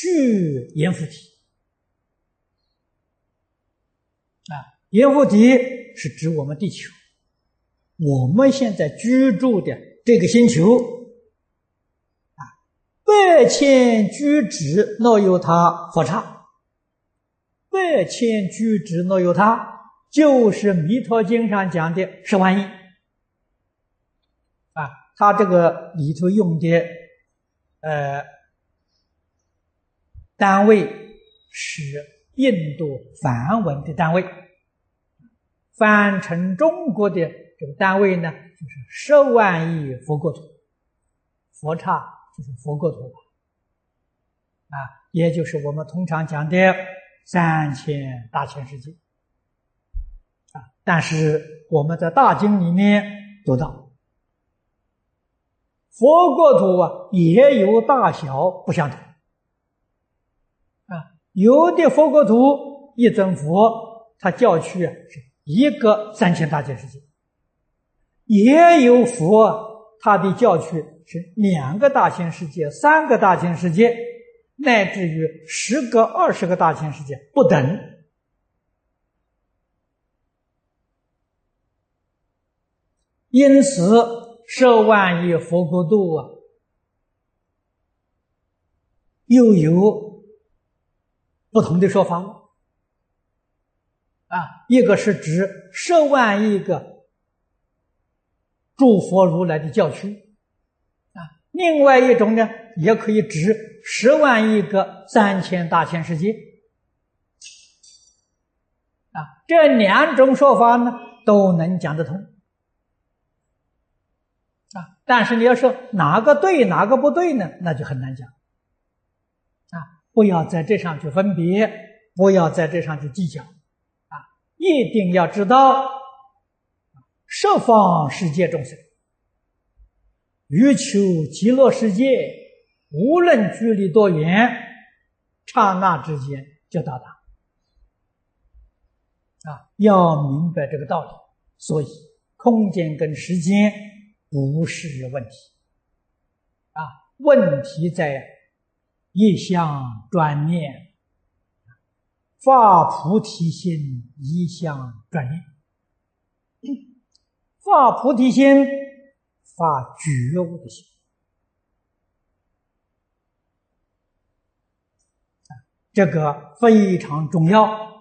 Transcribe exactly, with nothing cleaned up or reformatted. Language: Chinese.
具阎浮提啊，阎浮提是指我们地球，我们现在居住的这个星球啊，百千居止若有他佛刹，百千居止若有他，就是《弥陀经》上讲的十万亿啊，他这个里头用的呃单位是印度梵文的单位，翻成中国的这个单位呢，就是十万亿佛国土，佛刹就是佛国土啊，也就是我们通常讲的三千大千世界啊。但是我们在大经里面读到，佛国土啊也有大小不相同啊，有的佛国土一尊佛，他教区啊是一个三千大千世界，也有佛他的教区是两个大千世界、三个大千世界，乃至于十个、二十个大千世界不等。因此十万亿佛国土啊，又有不同的说法了啊。一个是指十万亿个诸佛如来的教区啊，另外一种呢，也可以指十万亿个三千大千世界啊。这两种说法呢，都能讲得通啊。但是你要说哪个对哪个不对呢，那就很难讲啊。不要在这上去分别，不要在这上去计较啊，一定要知道十方世界众生欲求极乐世界，无论距离多远，刹那之间就到达啊，要明白这个道理。所以空间跟时间不是问题啊，问题在一向专念，发菩提心，一向专念，发菩提心，发觉悟的心这个非常重要。